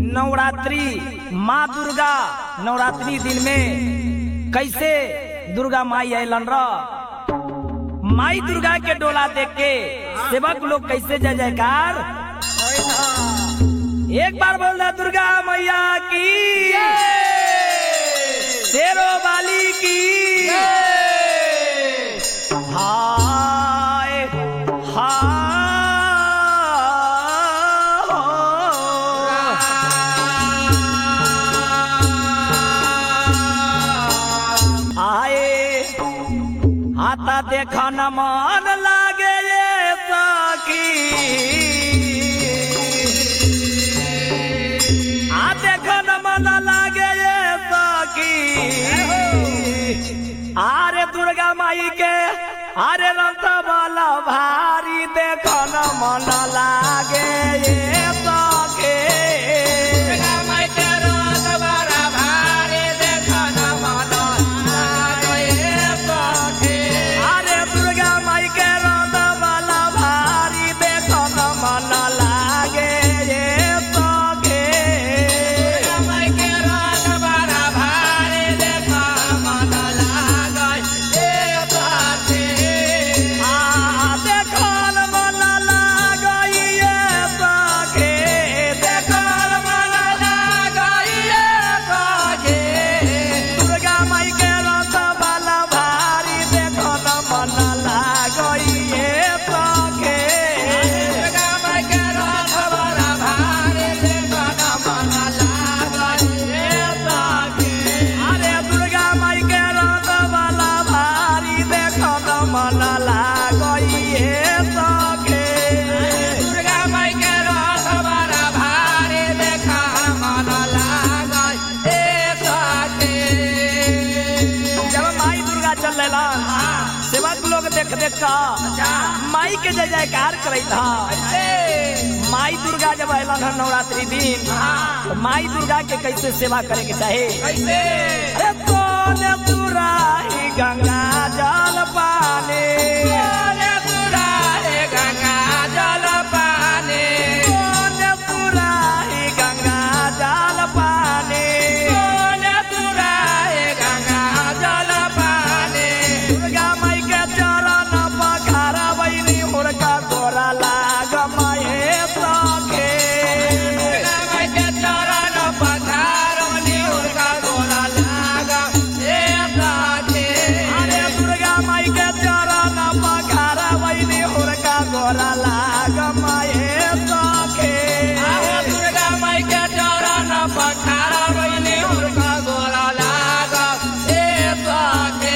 नवरात्रि माँ दुर्गा नवरात्रि दिन में कैसे दुर्गा माई अलन माई दुर्गा के डोला देख के सेवक लोग कैसे जय जयकार। एक बार बोल रहा दुर्गा मैया की शेरों वाली की हाय हाय आता देखा न मान लागे ये सखी आ देखा न मन लागे ये सखी आरे दुर्गा माई के आरे रंग वाला भारी देखा न मन लागे ये सखी देख देख माई के जय जयकार करे था। माई दुर्गा जब अलन है नवरात्रि दिन तो माई दुर्गा के कैसे सेवा करे के चाहे। अरे कौन तुराही गंगा जल पानी गंगा जल पानी कौन तुराही गंगा जल पानी तुराही गंगा जल पानी दुर्गा माई के चरण पखार बनी मुर्गा गोरा लाग माए सखे माई के चरण पखार बनी मुर्गा गोरा लाग सखे अरे दुर्गा माई के चरण पखार बनी मुर्गा गोरा लाग माए सखे दुर्गा माई के चरण पखार बनी मुर्गा गोरा लाग सखे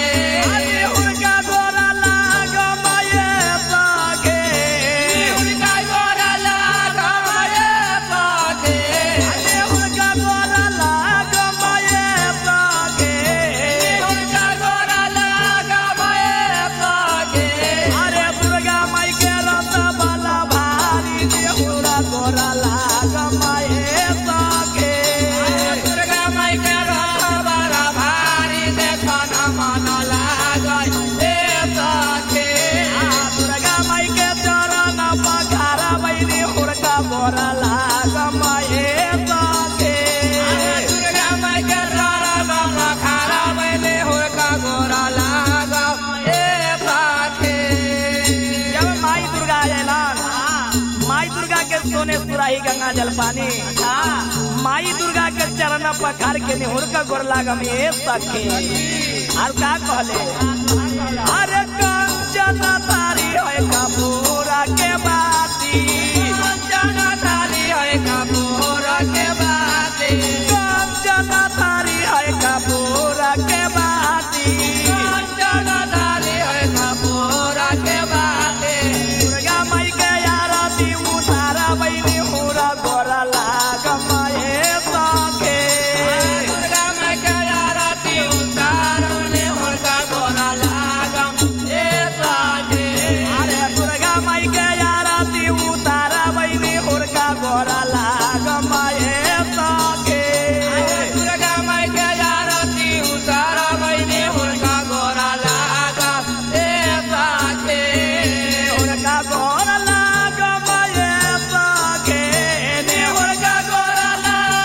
सुराही गंगा जल पानी माई दुर्गा के चरण पखार के निहुर का गोर लागम ये सखे और का कहले अरे कंचन तारी होए कपूरा के बाती कंचन तारी होए कपूरा के बाती कंचन तारी होए कपूरा के बाती कंचन तारी होए कपूरा के बाती दुर्गा माई के आरती उतारा बनी गोरा लाग माए सखे दुर्गा माई के आरती उतारने मुर्गा गोरा लाग सखे अरे दुर्गा माई के आरती उतारा बनी मुर्गा गोरा लाग माए सखे दुर्गा माई के आरती उतारा बनी मुर्गा गोरा लाग सखे मुर्गा गोरा लाग माए सखे मुर्गा गोरा लाग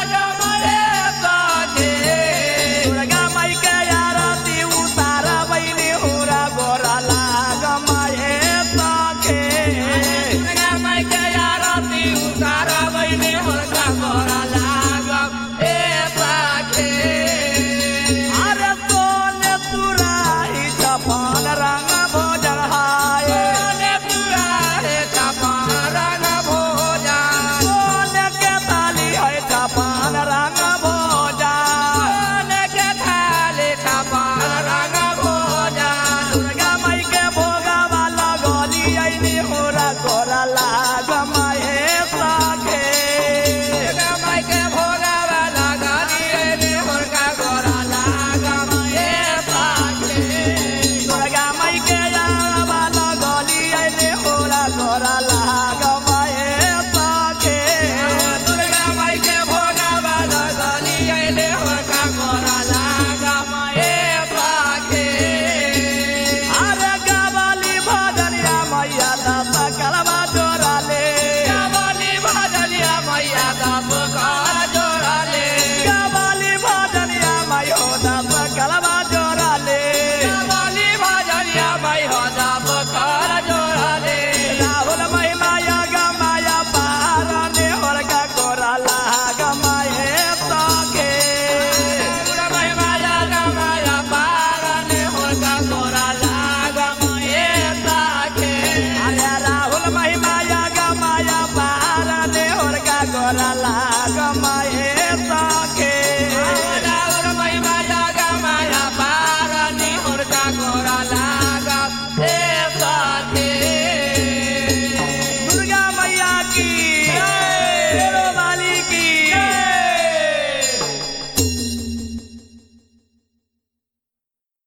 हुनका गोरा लागम ए सखी अरे सोने तुराही छपन रंग भोजन हाय सोने तुराही छपन रंग भोजन सोने के थाली है छपन रंग भोजन सोने के थाली छपन रंग भोजन दुर्गा माई के भोगा वाला गोली ऐनी होरा गोरा लागम हे सखे दुर्गा माई के भोगा वाला गाली ऐनी हुनका गोरा लागम ए सखी दुर्गा माई के वाला गोली ऐनी होरा गोरा लागम हे सखे दुर्गा माई के भोगा वाला गाली ऐनी हुनका गोरा लागम ए सखी अरे गवाली भजनिया मैया दस कलवा जोराले गवाली भजनिया मैया दस कर जोड़ाले गवाली भजनिया मैया दस कलवा जोराले गवाली भजनिया मैया दस कर जोड़ाले राहुल महिमा गमाया पार ने होरका गोरा लागमा हे सखे महिमाया गमाया पारने हुनका गोरा लागम ए सखी अरे राहुल महिमा गमाया पार ने होरका गोरा लागमा हे सखे